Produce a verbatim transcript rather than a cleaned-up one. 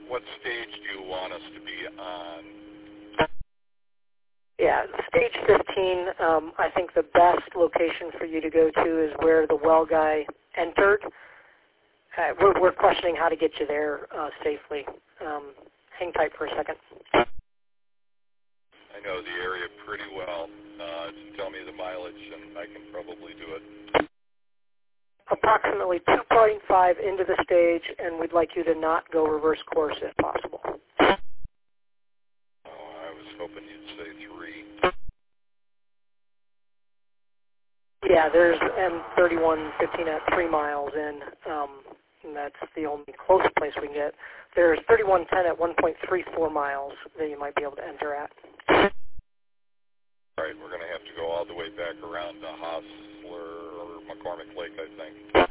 what stage do you want us to be on? Yeah, stage fifteen, um, I think the best location for you to go to is where the well guy entered. Uh, we're, we're questioning how to get you there uh, safely. Um, hang tight for a second. I know the area pretty well. Uh, just tell me the mileage and I can probably do it. Approximately two point five into the stage, and we'd like you to not go reverse course if possible. Oh, I was hoping you'd say three. Yeah, there's M thirty-one fifteen at three miles in, um, and that's the only close place we can get. There's thirty-one ten at one point three four miles that you might be able to enter at. All right, we're going to have to go all the way back around to Hostler or McCormick Lake, I think.